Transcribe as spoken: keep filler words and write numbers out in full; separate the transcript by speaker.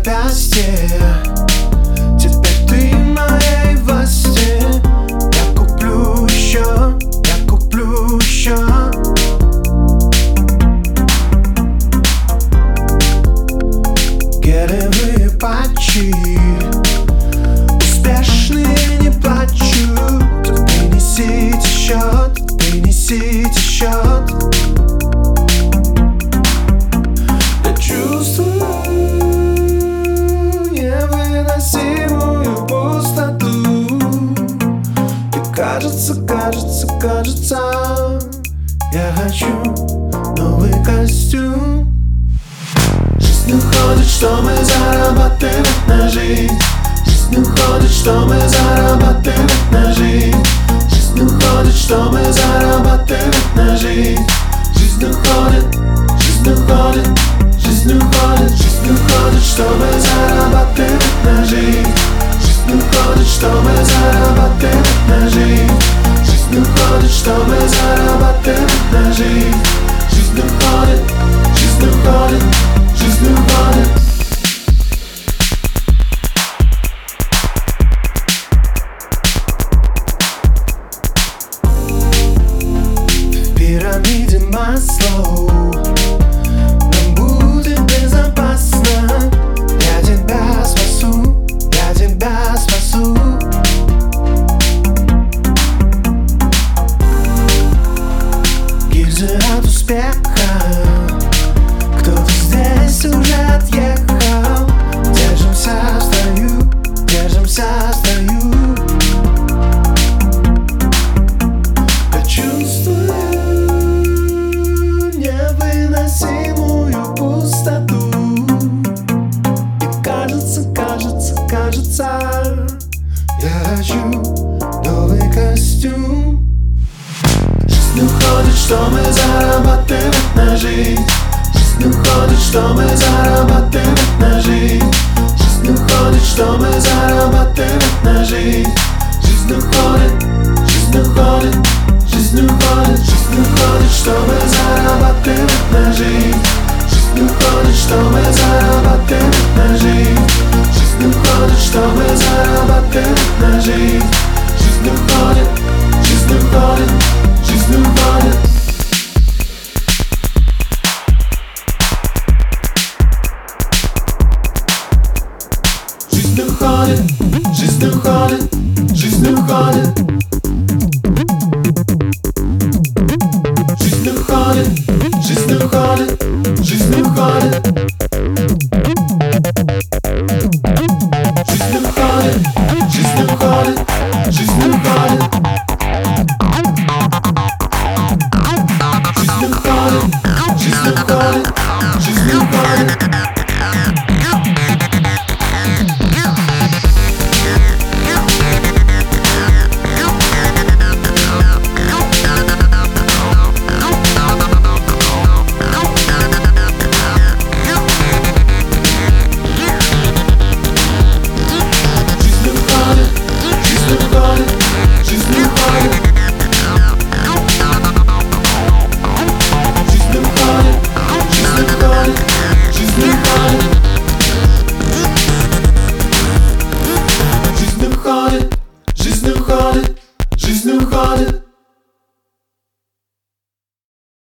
Speaker 1: запястье. Теперь ты в моей власти. Я куплю еще, я куплю еще. Гелевые патчи, успешные не плачут. Принесите счет, принесите счет. Я чувствую невыносимую пустоту. И кажется, кажется, кажется, я хочу новый костюм. Жизнь уходит, что мы зарабатывать на жизнь. Жизнь уходит, что мы зарабатывать на жизнь. Жизнь уходит, что мы зарабатывать на жизнь. Жизнь уходит, жизнь уходит, жизнь уходит, жизнь уходит, что мы зарабатывать на жизнь. Жизнь уходит, что мы зарабатывать на жизнь. Жизнь уходит, что мы зарабатывать на жизнь. Жизнь уходит, жизнь уходит, жизнь уходит. В пирамиде Маслоу нам будет безопасно. Я тебя спасу, я тебя спасу. Гильзы от успеха, кто-то здесь уже отъехал. Держимся в строю, держимся в строю. Я чувствую невыносимую пустоту. И кажется, кажется, кажется, я хочу новый костюм. Жизнь уходит, что мы зарабатывать на жизнь. Жизнь уходит, что мы зарабатывать на жизнь. Жизнь уходит, что мы зарабатывать на жизнь. Жизнь уходит, жизнь уходит, жизнь уходит, жизнь уходит, что мы зарабатывать на жизнь. Жизнь уходит, что мы зарабатывать на жизнь. Жизнь уходит, что мы зарабатывать на жизнь. Жизнь уходит, жизнь уходит, жизнь уходит. Жизнь уходит, жизнь уходит, жизнь уходит. Жизнь уходит, жизнь уходит, жизнь уходит. Жизнь уходит, жизнь уходит, жизнь уходит. Жизнь уходит, жизнь уходит, жизнь уходит. Жизнь уходит, жизнь уходит.